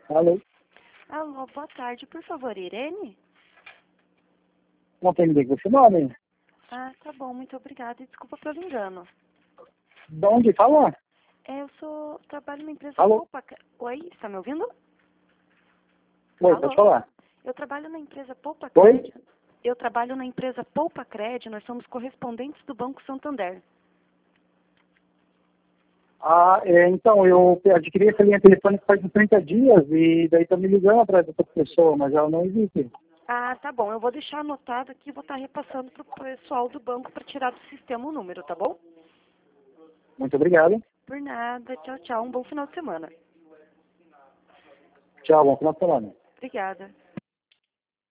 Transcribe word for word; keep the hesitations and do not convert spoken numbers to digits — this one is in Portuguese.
Alô? Alô, boa tarde. Por favor, Irene? Não tem ninguém com esse nome? Ah, tá bom. Muito obrigada. E desculpa pelo engano. De onde fala? É, eu sou... Trabalho na empresa Alô? Poupa... Oi, está me ouvindo? Oi, Alô? pode falar. Eu trabalho na empresa Poupa Oi? Cred. Eu trabalho na empresa Poupa Cred. Nós somos correspondentes do Banco Santander. Ah, é, então, eu adquiri essa linha telefônica faz uns trinta dias e daí estou me ligando atrás dessa pessoa, mas ela não existe. Ah, tá bom. Eu vou deixar anotado aqui e vou estar repassando para o pessoal do banco para tirar do sistema o número, tá bom? Muito obrigado. Por nada. Tchau, tchau. Um bom final de semana. Tchau, bom final de semana. Obrigada.